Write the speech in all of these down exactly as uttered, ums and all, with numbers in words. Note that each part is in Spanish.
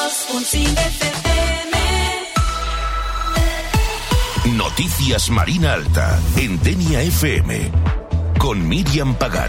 dos punt cinc F M. Noticias Marina Alta, en Denia F M, con Miriam Pagán.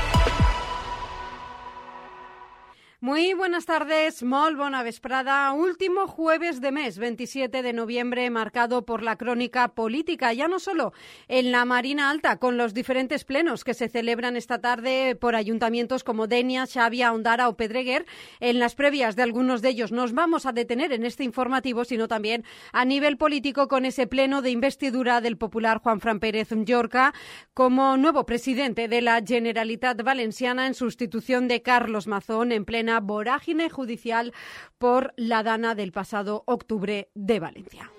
Muy buenas tardes, molt bona vesprada. Último jueves de mes, veintisiete de noviembre, marcado por la crónica política, ya no solo en la Marina Alta, con los diferentes plenos que se celebran esta tarde por ayuntamientos como Denia, Xàbia, Ondara o Pedreguer. En las previas de algunos de ellos nos vamos a detener en este informativo, sino también a nivel político con ese pleno de investidura del popular Juanfran Pérez Llorca como nuevo presidente de la Generalitat Valenciana en sustitución de Carlos Mazón en plena vorágine judicial por la dana del pasado octubre de Valencia.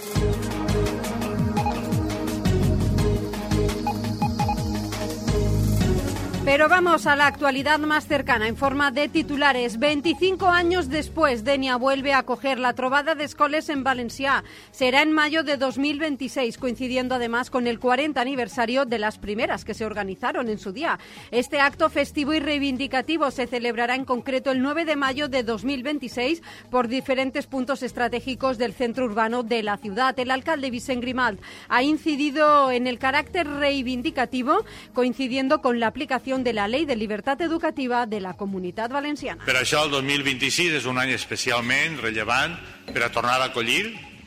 Pero vamos a la actualidad más cercana en forma de titulares. veinticinco años después, Denia vuelve a acoger la trobada d'escoles en valencià. Será en mayo de dos mil veintiséis, coincidiendo además con el cuarenta aniversario de las primeras que se organizaron en su día. Este acto festivo y reivindicativo se celebrará en concreto el nueve de mayo de dos mil veintiséis por diferentes puntos estratégicos del centro urbano de la ciudad. El alcalde Vicent Grimalt ha incidido en el carácter reivindicativo, coincidiendo con la aplicación de la Ley de Libertat Educativa de la Comunitat Valenciana. Per això el dos mil vint-i-sis és un any especialment rellevant per a tornar a acollir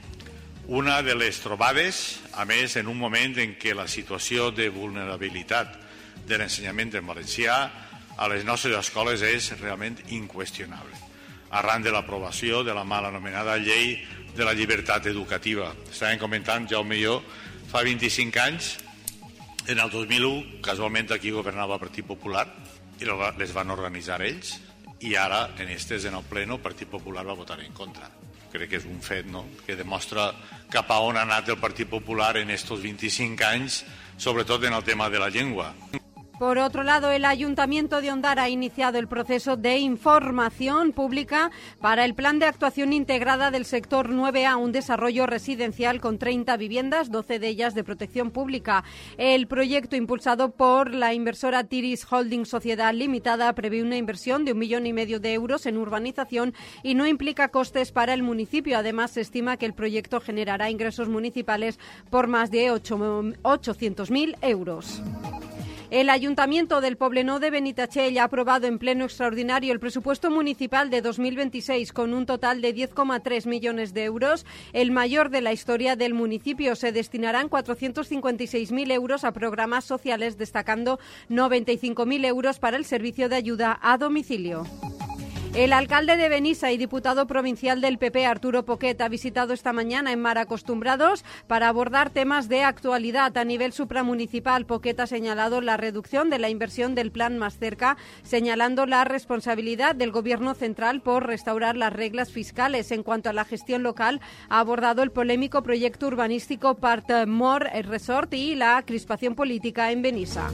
una de les trobades, a més en un moment en què la situació de vulnerabilitat de l'ensenyament en valencià a les nostres escoles és realment inqüestionable, arran de l'aprovació de la mal anomenada Llei de la Llibertat Educativa. Estàvem comentant, Jaume i jo, fa vint-i-cinc anys. En el dos mil u, casualment, aquí governava el Partit Popular i les van organitzar ells, i ara, en estes, en el pleno, el Partit Popular va votar en contra. Crec que és un fet, no?, que demostra cap a on ha anat el Partit Popular en estos vint-i-cinc anys, sobretot en el tema de la llengua. Por otro lado, el Ayuntamiento de Ondara ha iniciado el proceso de información pública para el Plan de Actuación Integrada del Sector nueve A, un desarrollo residencial con treinta viviendas, doce de ellas de protección pública. El proyecto, impulsado por la inversora Tiris Holding Sociedad Limitada, prevé una inversión de un millón y medio de euros en urbanización y no implica costes para el municipio. Además, se estima que el proyecto generará ingresos municipales por más de ochocientos mil euros. El Ayuntamiento del Poblenou de Benitatxell ha aprobado en pleno extraordinario el presupuesto municipal de dos mil veintiséis con un total de diez coma tres millones de euros, el mayor de la historia del municipio. Se destinarán cuatrocientos cincuenta y seis mil euros a programas sociales, destacando noventa y cinco mil euros para el servicio de ayuda a domicilio. El alcalde de Benissa y diputado provincial del P P, Arturo Poquet, ha visitado esta mañana en Mar Acostumbrados para abordar temas de actualidad. A nivel supramunicipal, Poquet ha señalado la reducción de la inversión del plan Más Cerca, señalando la responsabilidad del Gobierno central por restaurar las reglas fiscales. En cuanto a la gestión local, ha abordado el polémico proyecto urbanístico Parc Mor Resort y la crispación política en Benissa.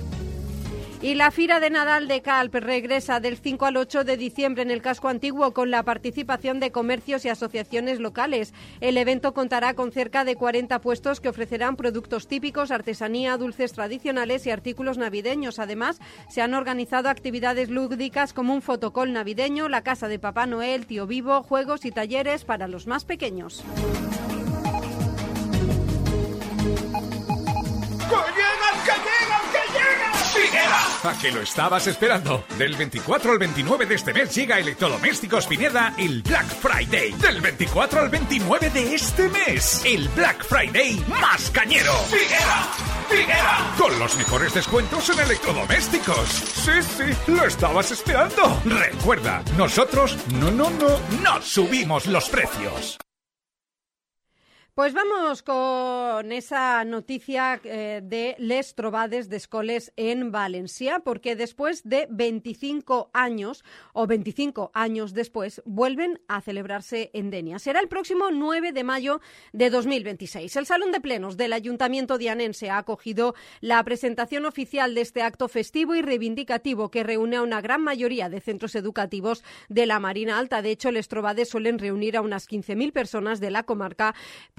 Y la Fira de Nadal de Calp regresa del cinco al ocho de diciembre en el casco antiguo con la participación de comercios y asociaciones locales. El evento contará con cerca de cuarenta puestos que ofrecerán productos típicos, artesanía, dulces tradicionales y artículos navideños. Además, se han organizado actividades lúdicas como un fotocall navideño, la casa de Papá Noel, Tío Vivo, juegos y talleres para los más pequeños. ¿A que lo estabas esperando? Del veinticuatro al veintinueve de este mes llega a Electrodomésticos Pineda el Black Friday. Del veinticuatro al veintinueve de este mes, el Black Friday más cañero. ¡Pineda! ¡Pineda! Con los mejores descuentos en electrodomésticos. Sí, sí, lo estabas esperando. Recuerda, nosotros no, no, no, no subimos los precios. Pues vamos con esa noticia eh, de les trobades d'escoles en Valencia, porque después de veinticinco años, o veinticinco años después, vuelven a celebrarse en Denia. Será el próximo nueve de mayo de dos mil veintiséis. El Salón de Plenos del Ayuntamiento dianense ha acogido la presentación oficial de este acto festivo y reivindicativo que reúne a una gran mayoría de centros educativos de la Marina Alta. De hecho, les trobades suelen reunir a unas quince mil personas de la comarca,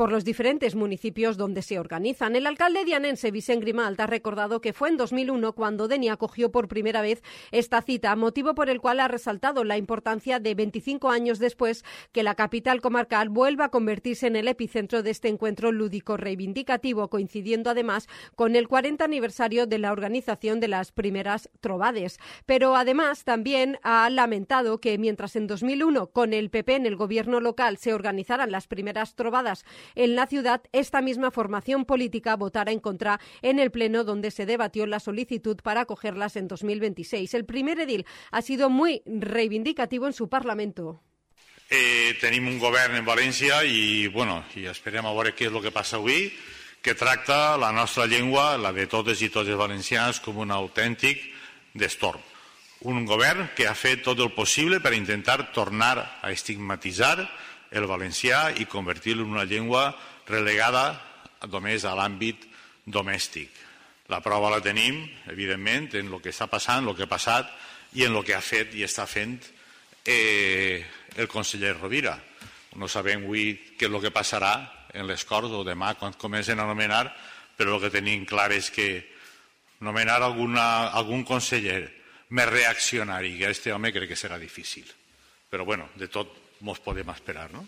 por los diferentes municipios donde se organizan. El alcalde dianense Vicent Grimalt ha recordado que fue en dos mil uno cuando Denia acogió por primera vez esta cita, motivo por el cual ha resaltado la importancia de veinticinco años después que la capital comarcal vuelva a convertirse en el epicentro de este encuentro lúdico reivindicativo, coincidiendo además con el cuarenta aniversario de la organización de las primeras trobades. Pero además también ha lamentado que mientras en dos mil uno con el P P en el gobierno local se organizaran las primeras trobadas en la ciudad, esta misma formación política votara en contra en el pleno donde se debatió la solicitud para acogerlas en dos mil veintiséis. El primer edil ha sido muy reivindicativo en su Parlamento. Eh, tenim un govern en València i, bueno, i esperem a veure què és el que passa avui, que tracta la nostra llengua, la de totes i tots els valencians, com un autèntic destorb. Un govern que ha fet tot el possible per intentar tornar a estigmatitzar el valencià i convertir-lo en una llengua relegada només a l'àmbit domèstic. La prova la tenim, evidentment, en el que està passant, el que ha passat i en el que ha fet i està fent eh, el conseller Rovira. No sabem avui què és el que passarà en les Corts o demà quan comencen a nomenar, però el que tenim clar és que nomenar alguna, algun conseller més reaccionari que aquest home crec que serà difícil. Però, bueno, de tot ens podem esperar, no?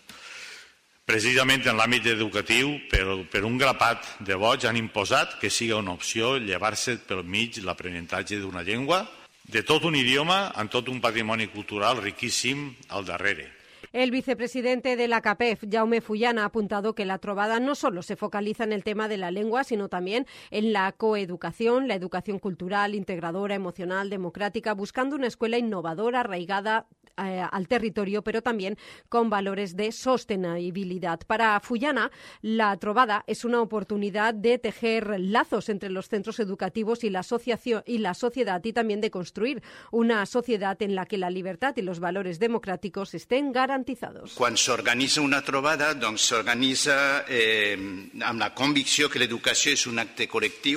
Precisament en l'àmbit educatiu, per, per un grapat de vots, han imposat que sigui una opció llevar-se pel mig l'aprenentatge d'una llengua, de tot un idioma, amb tot un patrimoni cultural riquíssim al darrere. El vicepresidente de la CAPEF, Jaume Fullana, ha apuntado que la trobada no solo se focaliza en el tema de la lengua, sino también en la coeducación, la educación cultural, integradora, emocional, democrática, buscando una escuela innovadora, arraigada eh, al territorio, pero también con valores de sostenibilidad. Para Fullana, la trobada es una oportunidad de tejer lazos entre los centros educativos y la asociación y la sociedad, y también de construir una sociedad en la que la libertad y los valores democráticos estén garantizados. Quan s'organitza una trobada, doncs s'organitza eh, amb la convicció que l'educació és un acte col·lectiu,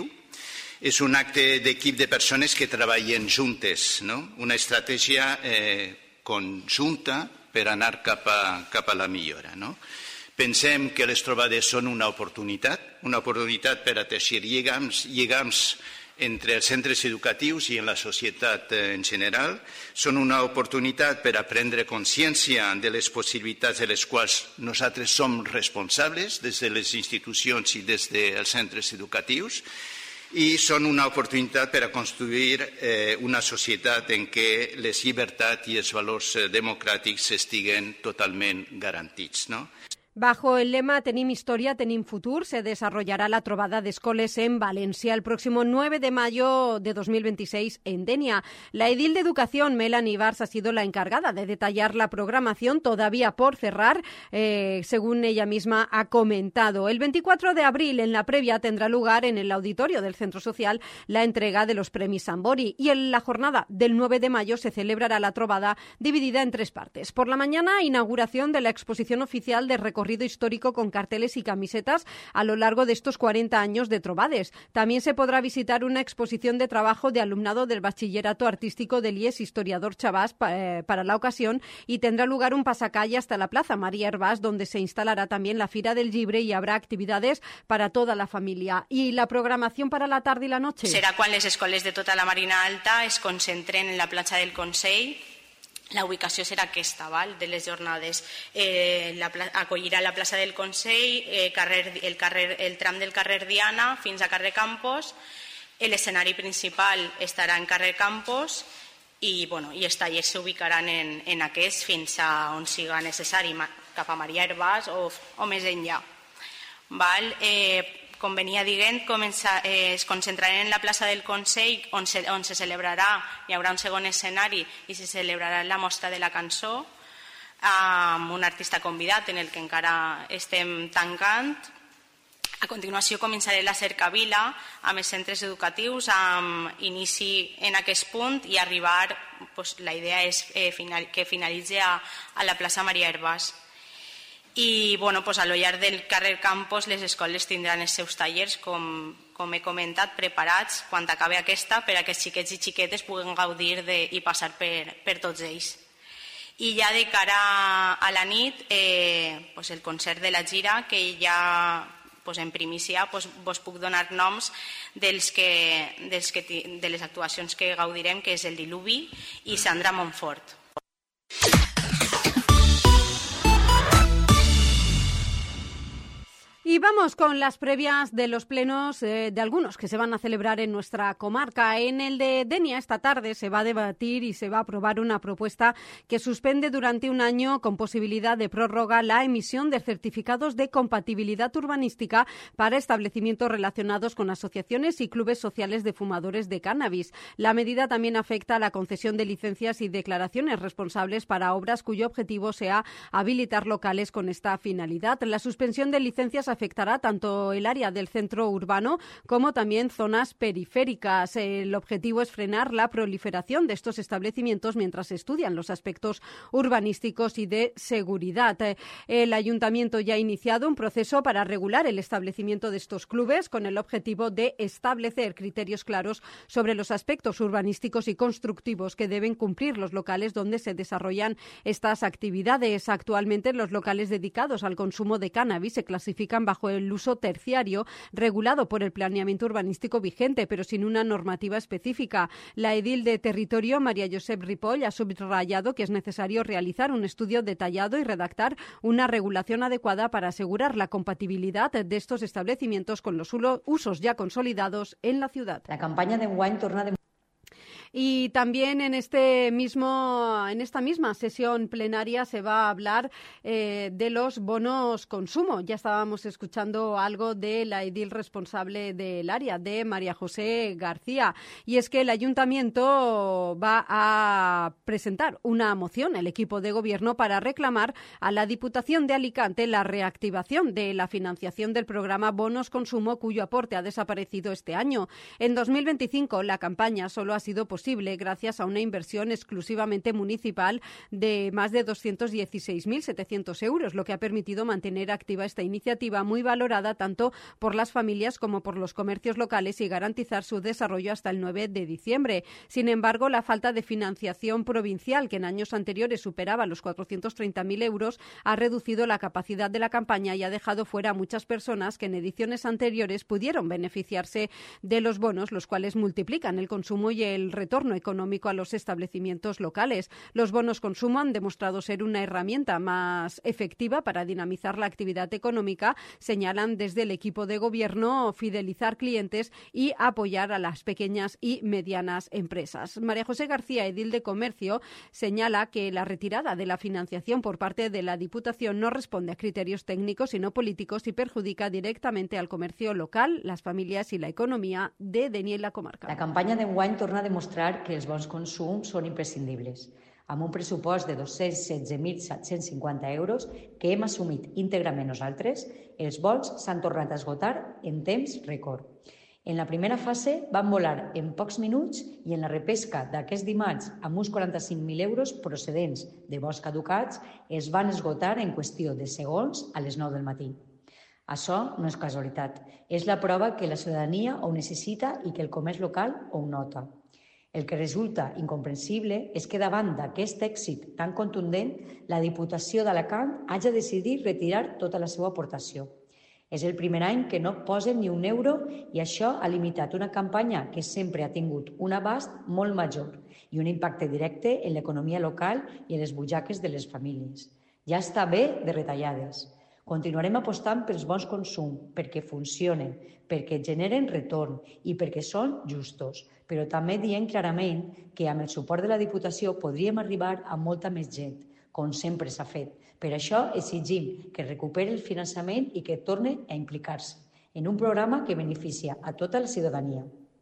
és un acte d'equip de persones que treballen juntes, no? Una estratègia eh, conjunta per anar cap a, cap a la millora, no? Pensem que les trobades són una oportunitat, una oportunitat per a teixir lligams, lligams entre els centres educatius i en la societat en general. Són una oportunitat per a prendre consciència de les possibilitats de les quals nosaltres som responsables des de les institucions i des dels centres educatius, i són una oportunitat per a construir eh, una societat en què les llibertats i els valors democràtics estiguen totalment garantits, no? Bajo el lema Tenim Historia, Tenim Futur, se desarrollará la Trobada de Escoles en Valencia el próximo nueve de mayo de dos mil veintiséis en Denia. La edil de Educación, Melanie Bars, ha sido la encargada de detallar la programación, todavía por cerrar, eh, según ella misma ha comentado. El veinticuatro de abril, en la previa, tendrá lugar en el auditorio del Centro Social la entrega de los premios Sambori, y en la jornada del nueve de mayo se celebrará la Trobada dividida en tres partes. Por la mañana, inauguración de la exposición oficial de recorrido histórico con carteles y camisetas a lo largo de estos cuarenta años de Trobades. También se podrá visitar una exposición de trabajo de alumnado del Bachillerato Artístico del I E S Historiador Chavás eh, para la ocasión, y tendrá lugar un pasacalle hasta la Plaza María Hervás, donde se instalará también la Fira del Llibre y habrá actividades para toda la familia. ¿Y la programación para la tarde y la noche? Serà quan les escoles de tota la Marina Alta es concentren en la platja del Consell. La ubicació serà aquesta, val? De les jornades. Eh, la, acollirà la plaça del Consell, eh, carrer, el, carrer, el tram del carrer Diana fins a carrer Campos. L'escenari principal estarà en carrer Campos i, bueno, i els tallers s'ubicaran en, en aquest fins a on siga necessari, cap a Maria Hervás o, o més enllà. Val? Eh, com venia dient, comença, eh, es concentrarem en la plaça del Consell, on se, on se celebrarà, hi haurà un segon escenari i se celebrarà la mostra de la cançó amb un artista convidat en el que encara estem tancant. A continuació començarà la cercavila amb els centres educatius, amb inici en aquest punt i arribar, pues, la idea és eh, final, que finalitzi a, a la plaça Maria Hervás. I bueno, pues, a lo llarg del carrer Campos les escoles tindran els seus tallers, com, com he comentat, preparats quan acabi aquesta, per a que els xiquets i xiquetes puguen gaudir de, i passar per, per tots ells. I ja de cara a la nit, eh, pues el concert de la gira, que ja pues en primícia pues, vos puc donar noms dels que, dels que, de les actuacions que gaudirem, que és el Diluvi i Sandra Montfort. Y vamos con las previas de los plenos eh, de algunos que se van a celebrar en nuestra comarca. En el de Denia esta tarde se va a debatir y se va a aprobar una propuesta que suspende durante un año con posibilidad de prórroga la emisión de certificados de compatibilidad urbanística para establecimientos relacionados con asociaciones y clubes sociales de fumadores de cannabis. La medida también afecta a la concesión de licencias y declaraciones responsables para obras cuyo objetivo sea habilitar locales con esta finalidad. La suspensión de licencias afectará tanto el área del centro urbano como también zonas periféricas. El objetivo es frenar la proliferación de estos establecimientos mientras se estudian los aspectos urbanísticos y de seguridad. El ayuntamiento ya ha iniciado un proceso para regular el establecimiento de estos clubes con el objetivo de establecer criterios claros sobre los aspectos urbanísticos y constructivos que deben cumplir los locales donde se desarrollan estas actividades. Actualmente, los locales dedicados al consumo de cannabis se clasifican bajo el uso terciario regulado por el planeamiento urbanístico vigente, pero sin una normativa específica. La edil de territorio, María Josep Ripoll, ha subrayado que es necesario realizar un estudio detallado y redactar una regulación adecuada para asegurar la compatibilidad de estos establecimientos con los usos ya consolidados en la ciudad. La campaña de enguany torna de Y también en este mismo, en esta misma sesión plenaria se va a hablar eh, de los bonos consumo. Ya estábamos escuchando algo de la edil responsable del área, de María José García. Y es que el ayuntamiento va a presentar una moción, el equipo de gobierno, para reclamar a la Diputación de Alicante la reactivación de la financiación del programa Bonos Consumo, cuyo aporte ha desaparecido este año. En dos mil veinticinco la campaña solo ha sido posible gracias a una inversión exclusivamente municipal de más de doscientos dieciséis mil setecientos euros, lo que ha permitido mantener activa esta iniciativa, muy valorada tanto por las familias como por los comercios locales, y garantizar su desarrollo hasta el nueve de diciembre. Sin embargo, la falta de financiación provincial, que en años anteriores superaba los cuatrocientos treinta mil euros, ha reducido la capacidad de la campaña y ha dejado fuera a muchas personas que en ediciones anteriores pudieron beneficiarse de los bonos, los cuales multiplican el consumo y el retorno económico a los establecimientos locales. Los bonos consumo han demostrado ser una herramienta más efectiva para dinamizar la actividad económica, señalan desde el equipo de gobierno, fidelizar clientes y apoyar a las pequeñas y medianas empresas. María José García, edil de Comercio, señala que la retirada de la financiación por parte de la Diputación no responde a criterios técnicos sino políticos y perjudica directamente al comercio local, las familias y la economía de Denia i la comarca. La campanya d'enguany torna a demostrar que els bons consums són imprescindibles. Amb un pressupost de dos-cents setze mil set-cents cinquanta euros que hem assumit íntegrament nosaltres, els bons s'han tornat a esgotar en temps rècord. En la primera fase van volar en pocs minuts i en la repesca d'aquest dimarts amb uns quaranta-cinc mil euros procedents de bons caducats es van esgotar en qüestió de segons a les nou del matí. Això no és casualitat, és la prova que la ciutadania ho necessita i que el comerç local ho nota. El que resulta incomprensible és que davant d'aquest èxit tan contundent, la Diputació d'Alacant hagi decidit retirar tota la seva aportació. És el primer any que no posen ni un euro i això ha limitat una campanya que sempre ha tingut un abast molt major i un impacte directe en l'economia local i en les butxaques de les famílies. Ja està bé de retallades. Continuarem apostant pels bons consum, perquè funcionen, perquè generen retorn i perquè són justos, però també dient clarament que amb el suport de la Diputació podríem arribar a molta més gent, com sempre s'ha fet. Per això exigim que recuperi el finançament i que torni a implicar-se en un programa que beneficia a tota la ciutadania.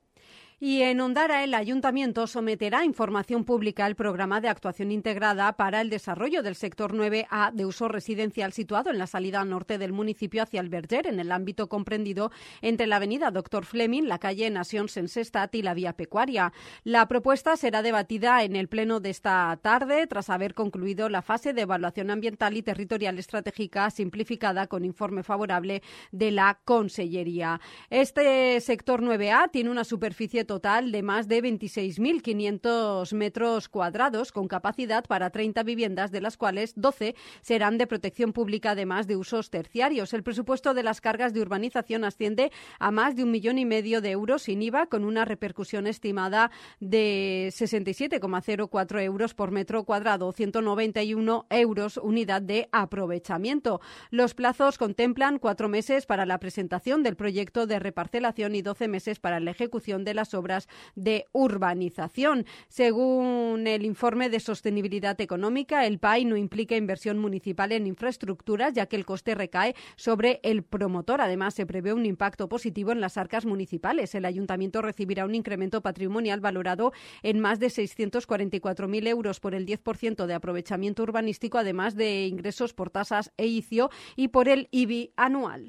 Y en Ondara, el Ayuntamiento someterá a información pública el programa de actuación integrada para el desarrollo del sector nueve A de uso residencial situado en la salida norte del municipio hacia el Verger, en el ámbito comprendido entre la avenida Doctor Fleming, la calle Nación Sensestat y la vía Pecuaria. La propuesta será debatida en el pleno de esta tarde, tras haber concluido la fase de evaluación ambiental y territorial estratégica simplificada con informe favorable de la Consellería. Este sector nueve A tiene una superficie total total de más de veintiséis mil quinientos metros cuadrados, con capacidad para treinta viviendas, de las cuales doce serán de protección pública, además de usos terciarios. El presupuesto de las cargas de urbanización asciende a más de un millón y medio de euros sin I V A, con una repercusión estimada de sesenta y siete coma cero cuatro euros por metro cuadrado, ciento noventa y uno euros unidad de aprovechamiento. Los plazos contemplan cuatro meses para la presentación del proyecto de reparcelación y doce meses para la ejecución de las obras de urbanización. Según el informe de sostenibilidad económica, el P A I no implica inversión municipal en infraestructuras, ya que el coste recae sobre el promotor. Además, se prevé un impacto positivo en las arcas municipales. El ayuntamiento recibirá un incremento patrimonial valorado en más de seiscientos cuarenta y cuatro mil euros por el diez por ciento de aprovechamiento urbanístico, además de ingresos por tasas e I C I O y por el I B I anual.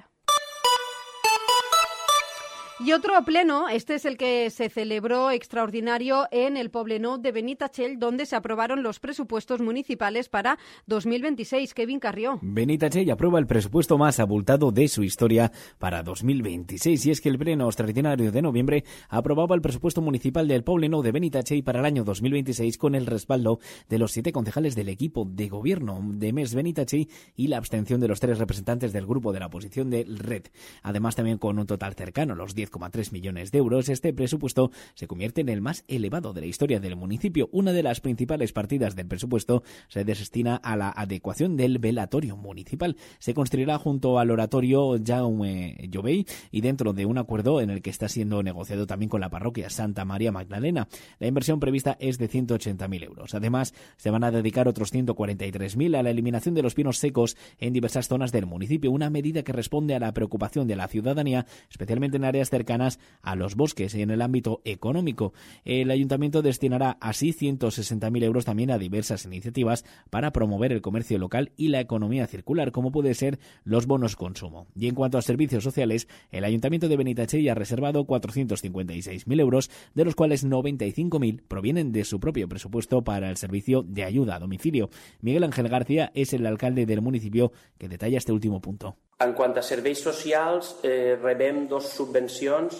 Y otro pleno, este es el que se celebró extraordinario en el Poblenou de Benitatxell, donde se aprobaron los presupuestos municipales para dos mil veintiséis. Kevin Carrió. Benitatxell aprueba el presupuesto más abultado de su historia para dos mil veintiséis, y es que el pleno extraordinario de noviembre aprobaba el presupuesto municipal del Poblenou de Benitatxell para el año dos mil veintiséis con el respaldo de los siete concejales del equipo de gobierno de Més Benitatxell y la abstención de los tres representantes del grupo de la oposición del R E D. Además, también con un total cercano a los diez coma tres millones de euros, este presupuesto se convierte en el más elevado de la historia del municipio. Una de las principales partidas del presupuesto se destina a la adecuación del velatorio municipal. Se construirá junto al oratorio Jaume Llobell y dentro de un acuerdo en el que está siendo negociado también con la parroquia Santa María Magdalena. La inversión prevista es de ciento ochenta mil euros. Además, se van a dedicar otros ciento cuarenta y tres mil a la eliminación de los pinos secos en diversas zonas del municipio, una medida que responde a la preocupación de la ciudadanía, especialmente en áreas cercanas a los bosques y en el ámbito económico. El ayuntamiento destinará así ciento sesenta mil euros también a diversas iniciativas para promover el comercio local y la economía circular, como puede ser los bonos consumo. Y en cuanto a servicios sociales, el ayuntamiento de Benitatxell ha reservado cuatrocientos cincuenta y seis mil euros, de los cuales noventa y cinco mil provienen de su propio presupuesto para el servicio de ayuda a domicilio. Miguel Ángel García es el alcalde del municipio que detalla este último punto. En quant a serveis socials, eh, rebem dos subvencions,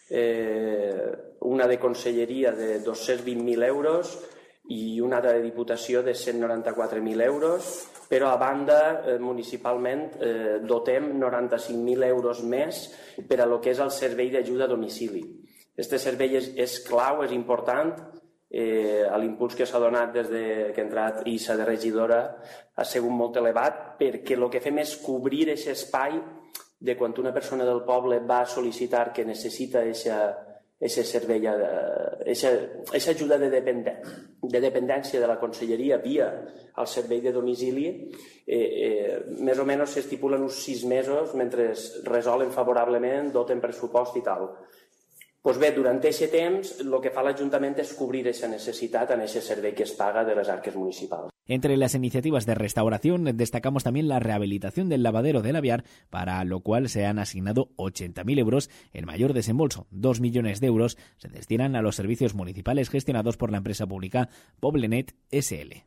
eh, una de conselleria de dos-cents vint mil euros i una de Diputació de cent noranta-quatre mil euros, però a banda, eh, municipalment, eh, dotem noranta-cinc mil euros més per a lo que és el servei d'ajuda a domicili. Este servei és, és clau, és important. Eh, l'impuls que s'ha donat des de que ha entrat Issa de regidora ha sigut molt elevat, perquè el que fem és cobrir aquest espai de quan una persona del poble va sol·licitar que necessita aquest servei, aquesta ajuda de, dependent, de dependència de la conselleria via el servei de domicili. Eh, eh, més o menys s'estipulen uns sis mesos mentre resolen favorablement, doten pressupost i tal. Pues bé, durant aquest temps, el que fa l'Ajuntament és cobrir aquesta necessitat en aquest servei que es paga de les arques municipals. Entre las iniciativas de restauración destacamos también la rehabilitación del lavadero del Aviar, para lo cual se han asignado ochenta mil euros, el mayor desembolso. Dos millones de euros se destinan a los servicios municipales gestionados por la empresa pública Poblenet S L.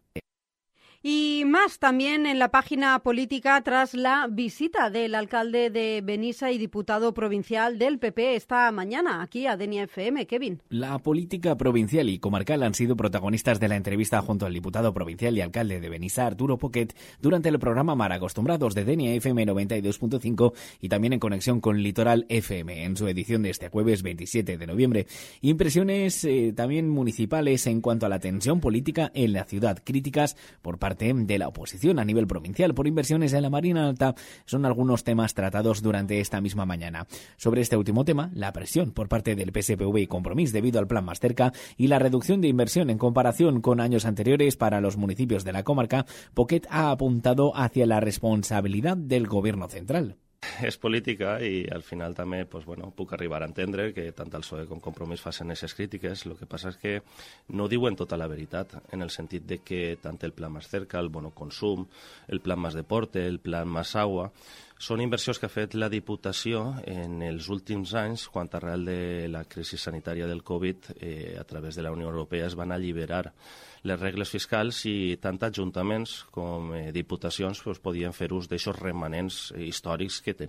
Y más también en la página política tras la visita del alcalde de Benissa y diputado provincial del P P esta mañana aquí a Denia F M. Kevin. La política provincial y comarcal han sido protagonistas de la entrevista junto al diputado provincial y alcalde de Benissa, Arturo Poquet, durante el programa Mar Acostumbrados de Denia F M noventa y dos punto cinco y también en conexión con Litoral F M en su edición de este jueves veintisiete de noviembre. Impresiones eh, también municipales en cuanto a la tensión política en la ciudad, críticas por parte de la oposición a nivel provincial por inversiones en la Marina Alta son algunos temas tratados durante esta misma mañana. Sobre este último tema, la presión por parte del P S P V y Compromís debido al plan Más Cerca y la reducción de inversión en comparación con años anteriores para los municipios de la comarca, Poquet ha apuntado hacia la responsabilidad del gobierno central. És política i al final també pues, bueno, puc arribar a entendre que tant el P S O E com Compromís facin aquestes crítiques. El que passa és que no diuen tota la veritat, en el sentit de que tant el Plan Más Cerca, el Bono Consum, el Plan Más Deporte, el Plan Más Agua, són inversions que ha fet la Diputació en els últims anys, quan arrel de la crisi sanitària del Covid, eh, a través de la Unió Europea es van alliberar les regles fiscals i tant ajuntaments com eh, diputacions pues, podien fer ús d'aixos remanents històrics que tenien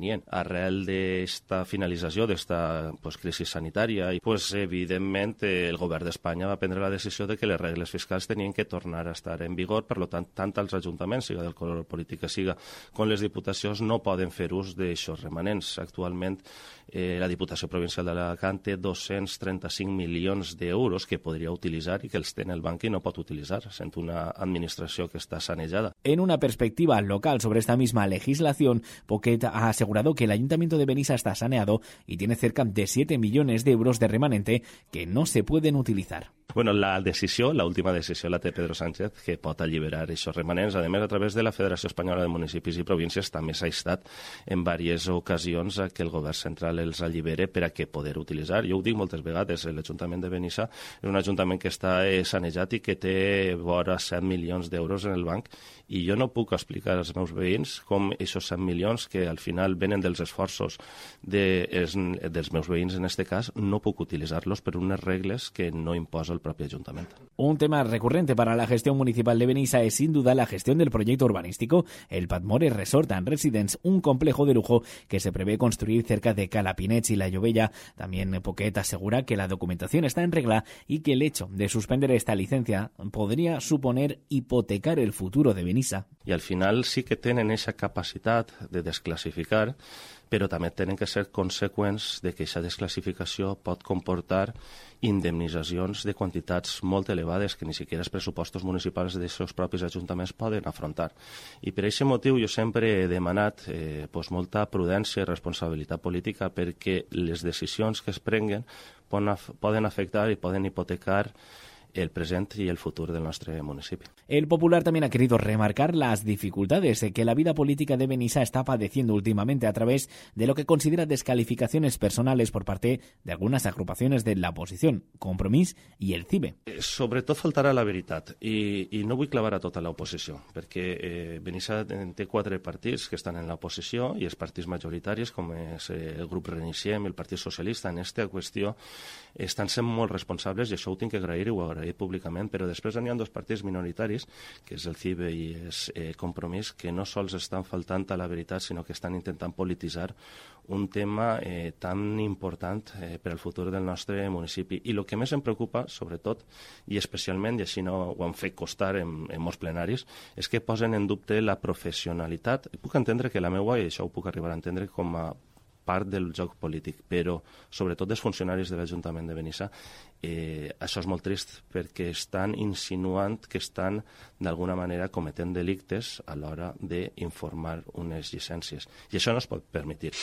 convenient. Arrel d'esta finalització d'esta pues, crisi sanitària, pues, evidentment el govern d'Espanya va prendre la decisió de que les regles fiscals tenien que tornar a estar en vigor, per tant, tant els ajuntaments, siga del color polític que siga, com les diputacions, no poden fer ús d'aixòs remanents. Actualment, eh, la Diputació Provincial d'Alacant té dos-cents trenta-cinc milions d'euros que podria utilitzar i que els té en el banc i no pot utilitzar, sent una administració que está sanejada. En una perspectiva local sobre esta misma legislación, Poquet ha asegurado que el Ayuntamiento de Benissa está saneado y tiene cerca de siete millones de euros de remanente que no se pueden utilizar. Bueno, la decisió, la última decisió la té Pedro Sánchez, que pot alliberar aquests remanents. A més, a través de la Federació Espanyola de Municipis i Províncies també s'ha instat en diverses ocasions a que el govern central els allibere per a que poder utilitzar. Jo ho dic moltes vegades, l'Ajuntament de Benissa és un ajuntament que està sanejat i que té vora set milions d'euros en el banc, i jo no puc explicar als meus veïns com aquests set milions, que al final venen dels esforços de, es, dels meus veïns en aquest cas, no puc utilitzar-los per unes regles que no imposa el propio ayuntamiento. Un tema recurrente para la gestión municipal de Benissa es sin duda la gestión del proyecto urbanístico, el Patmore Resort and Residence, un complejo de lujo que se prevé construir cerca de Calapinets y La Llovella. También Poquet asegura que la documentación está en regla y que el hecho de suspender esta licencia podría suponer hipotecar el futuro de Benissa. Y al final sí que tenen esa capacitat de desclassificar, però també tenen que ser conseqüents de que aquesta desclassificació pot comportar indemnitzacions de quantitats molt elevades que ni siquiera els pressupostos municipals dels seus propis ajuntaments poden afrontar. I per aquest motiu jo sempre he demanat eh, pues, molta prudència i responsabilitat política, perquè les decisions que es prenguen poden afectar i poden hipotecar el presente y el futuro del nuestro municipio. El Popular también ha querido remarcar las dificultades que la vida política de Benissa está padeciendo últimamente a través de lo que considera descalificaciones personales por parte de algunas agrupaciones de la oposición, Compromís i el C I B E. Sobretot faltarà la veritat, i, i no vull clavar a tota l'oposició, perquè eh, Benissa té quatre partits que estan en l'oposició i els partits majoritaris, com és el grup Reiniciem i el Partit Socialista, en aquesta qüestió estan sent molt responsables, i això ho tinc que agrair i ho agrair públicament, però després n'hi ha dos partits minoritaris, que és el C I B E i és eh, Compromís, que no sols estan faltant a la veritat, sinó que estan intentant polititzar un tema eh, tan important eh, per al futur del nostre municipi. I el que més em preocupa, sobretot, i especialment, i així no ho han fet costar en, en molts plenaris, és que posen en dubte la professionalitat. Puc entendre que la meua, i això ho puc arribar a entendre com a part del joc polític, però sobretot dels funcionaris de l'Ajuntament de Benissa, eh, això és molt trist, perquè estan insinuant que estan d'alguna manera cometent delictes a l'hora d'informar unes llicències. I això no es pot permetre.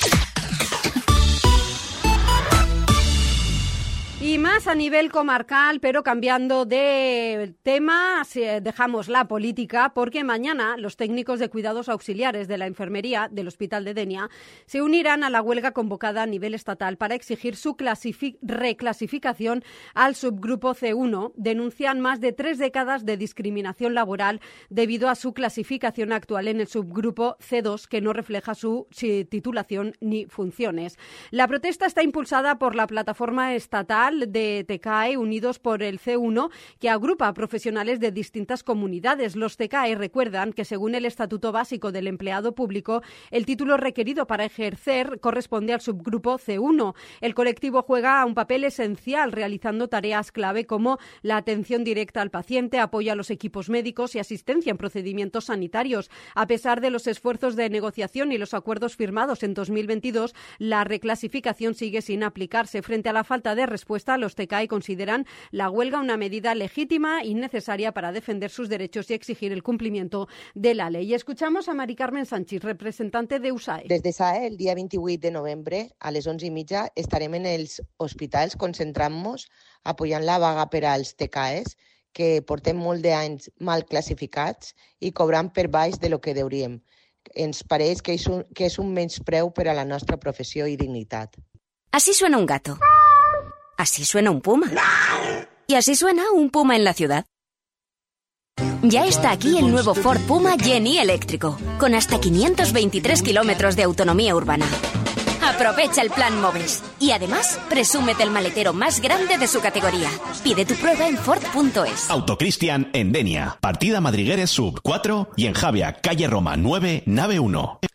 Y más a nivel comarcal, pero cambiando de tema, dejamos la política porque mañana los técnicos de cuidados auxiliares de la enfermería del Hospital de Denia se unirán a la huelga convocada a nivel estatal para exigir su reclasificación al subgrupo C uno. Denuncian más de tres décadas de discriminación laboral debido a su clasificación actual en el subgrupo C dos, que no refleja su titulación ni funciones. La protesta está impulsada por la plataforma estatal de TECAE Unidos por el C uno, que agrupa a profesionales de distintas comunidades. Los TECAE recuerdan que según el Estatuto Básico del Empleado Público, el título requerido para ejercer corresponde al subgrupo C uno. El colectivo juega un papel esencial realizando tareas clave como la atención directa al paciente, apoyo a los equipos médicos y asistencia en procedimientos sanitarios. A pesar de los esfuerzos de negociación y los acuerdos firmados en dos mil veintidós, la reclasificación sigue sin aplicarse. Frente a la falta de respuesta, los TECAE consideran la huelga una medida legítima y necesaria para defender sus derechos y exigir el cumplimiento de la ley. Y escuchamos a Mari Carmen Sánchez, representante de U S A E. Des de S A E, el dia vint-i-vuit de novembre, a les onze i mitja, estarem en els hospitals concentrant-nos, apoyant la vaga per als TECAEs, que portem molt d'anys mal classificats i cobrant per baix de lo que deuríem. Ens pareix que és un, que és un menyspreu per a la nostra professió i dignitat. Así suena un gato. Así suena un puma. Y así suena un puma en la ciudad. Ya está aquí el nuevo Ford Puma Genie eléctrico, con hasta quinientos veintitrés kilómetros de autonomía urbana. Aprovecha el plan Moves y además presúmete el maletero más grande de su categoría. Pide tu prueba en Ford punto es. Autocristian en Denia, partida Madrigueres Sub cuatro y en Javia, calle Roma nueve, nave uno.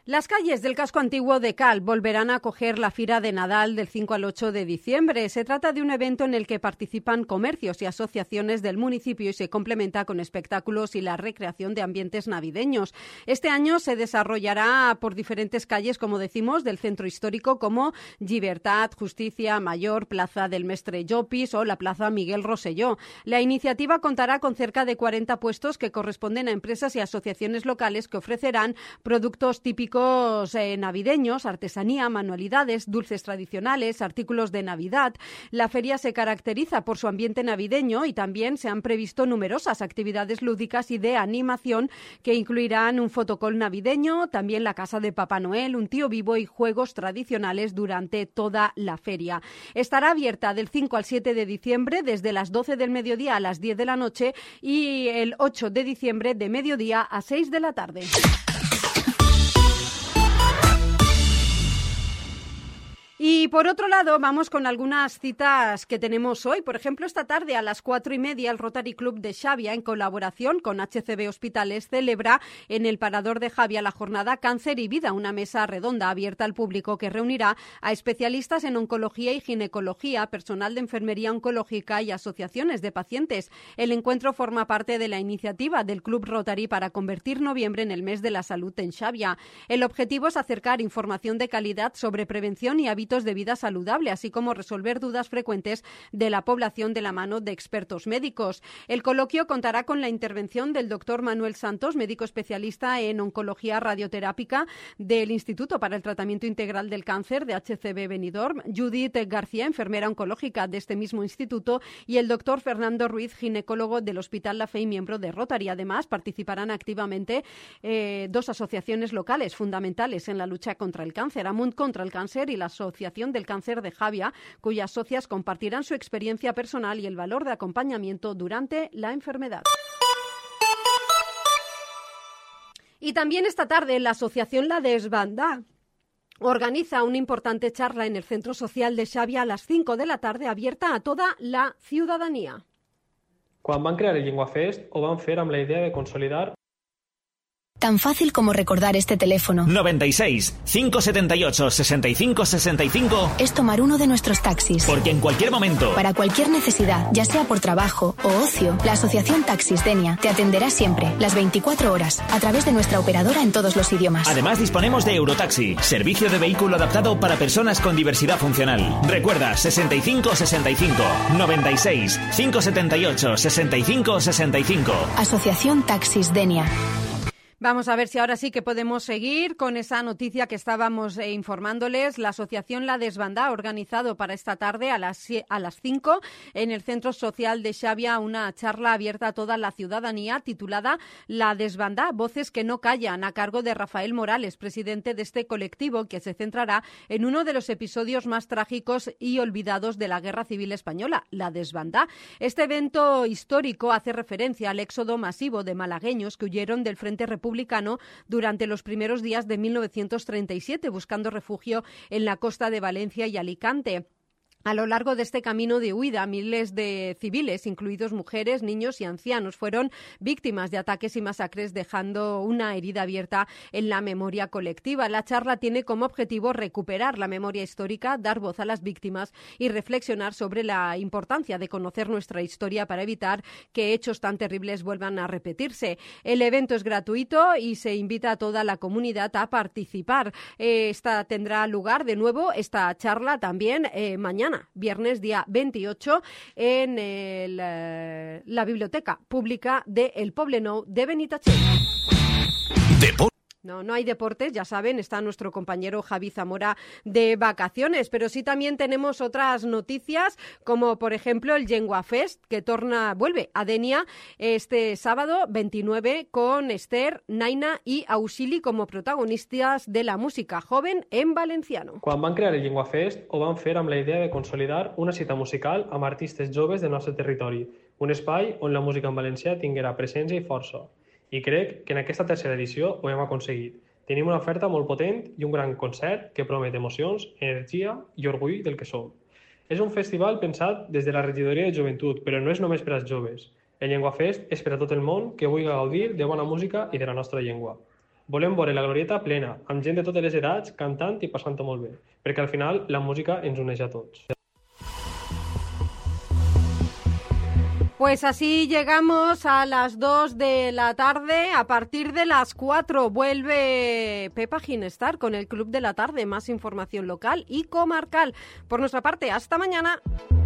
Las calles del casco antiguo de Cal volverán a acoger la Fira de Nadal del cinco al ocho de diciembre. Se trata de un evento en el que participan comercios y asociaciones del municipio y se complementa con espectáculos y la recreación de ambientes navideños. Este año se desarrollará por diferentes calles, como decimos, del centro histórico como Llibertat, Justicia, Mayor, Plaza del Mestre Llopis o la Plaza Miguel Rosselló. La iniciativa contará con cerca de cuarenta puestos que corresponden a empresas y asociaciones locales que ofrecerán productos típicos Eh, navideños, artesanía, manualidades, dulces tradicionales, artículos de Navidad. La feria se caracteriza por su ambiente navideño y también se han previsto numerosas actividades lúdicas y de animación que incluirán un fotocall navideño, también la casa de Papá Noel, un tío vivo y juegos tradicionales durante toda la feria. Estará abierta del cinco al siete de diciembre desde las doce del mediodía a las diez de la noche y el ocho de diciembre de mediodía a seis de la tarde. Y por otro lado, vamos con algunas citas que tenemos hoy. Por ejemplo, esta tarde a las cuatro y media, el Rotary Club de Xavia, en colaboración con H C B Hospitales, celebra en el Parador de Xavia la jornada Cáncer y Vida, una mesa redonda abierta al público que reunirá a especialistas en oncología y ginecología, personal de enfermería oncológica y asociaciones de pacientes. El encuentro forma parte de la iniciativa del Club Rotary para convertir noviembre en el mes de la salud en Xavia. El objetivo es acercar información de calidad sobre prevención y hábitos de vida saludable, así como resolver dudas frecuentes de la población de la mano de expertos médicos. El coloquio contará con la intervención del doctor Manuel Santos, médico especialista en oncología radioterápica del Instituto para el Tratamiento Integral del Cáncer de H C B Benidorm, Judith García, enfermera oncológica de este mismo instituto, y el doctor Fernando Ruiz, ginecólogo del Hospital La Fe y miembro de Rotary. Además, participarán activamente eh, dos asociaciones locales fundamentales en la lucha contra el cáncer, Amunt contra el Cáncer y la Asociación del Cáncer de Xavia, cuyas socias compartirán su experiencia personal y el valor de acompañamiento durante la enfermedad. Y también esta tarde la Asociación La Desbandá organiza una importante charla en el Centro Social de Xavia a las cinco de la tarde, abierta a toda la ciudadanía. Quan van crear el Llengua Fest, ho van fer amb la idea de consolidar. Tan fácil como recordar este teléfono. noventa y seis, cinco setenta y ocho, sesenta y cinco sesenta y cinco. Es tomar uno de nuestros taxis. Porque en cualquier momento, para cualquier necesidad, ya sea por trabajo o ocio, la Asociación Taxis Denia te atenderá siempre, las veinticuatro horas, a través de nuestra operadora en todos los idiomas. Además, disponemos de Eurotaxi, servicio de vehículo adaptado para personas con diversidad funcional. Recuerda, sesenta y cinco sesenta y cinco, noventa y seis, cinco setenta y ocho, sesenta y cinco sesenta y cinco. Asociación Taxis Denia. Vamos a ver si ahora sí que podemos seguir con esa noticia que estábamos eh, informándoles. La Asociación La Desbandá ha organizado para esta tarde a las, a las cinco en el Centro Social de Xavia una charla abierta a toda la ciudadanía titulada La Desbandá, Voces que no callan, a cargo de Rafael Morales, presidente de este colectivo, que se centrará en uno de los episodios más trágicos y olvidados de la Guerra Civil Española, la Desbandá. Este evento histórico hace referencia al éxodo masivo de malagueños que huyeron del Frente Republicano durante los primeros días de mil novecientos treinta y siete, buscando refugio en la costa de Valencia y Alicante. A lo largo de este camino de huida, miles de civiles, incluidos mujeres, niños y ancianos, fueron víctimas de ataques y masacres, dejando una herida abierta en la memoria colectiva. La charla tiene como objetivo recuperar la memoria histórica, dar voz a las víctimas y reflexionar sobre la importancia de conocer nuestra historia para evitar que hechos tan terribles vuelvan a repetirse. El evento es gratuito y se invita a toda la comunidad a participar. Esta tendrá lugar de nuevo, esta charla también eh, mañana, viernes día veintiocho, en el, eh, la Biblioteca Pública de El Poblenou de Benitatxell. No, no hay deportes, ya saben, está nuestro compañero Javi Zamora de vacaciones, pero sí también tenemos otras noticias, como por ejemplo el Llengua Fest, que torna, vuelve a Denia este sábado veintinueve con Esther, Naina y Auxili como protagonistas de la música joven en valenciano. Quan van crear el Llengua Fest, ho van fer amb la idea de consolidar una cita musical amb artistes joves del nostre territori, un espai on la música en valencià tinguera presència i força. I crec que en aquesta tercera edició ho hem aconseguit. Tenim una oferta molt potent i un gran concert que promet emocions, energia i orgull del que som. És un festival pensat des de la regidoria de joventut, però no és només per als joves. El Llengua Fest és per a tot el món que vulgui gaudir de bona música i de la nostra llengua. Volem veure la glorieta plena, amb gent de totes les edats, cantant i passant-ho molt bé, perquè al final la música ens uneix a tots. Pues así llegamos a las dos de la tarde. A partir de las cuatro vuelve Pepa Ginestar con el Club de la Tarde. Más información local y comarcal. Por nuestra parte, hasta mañana.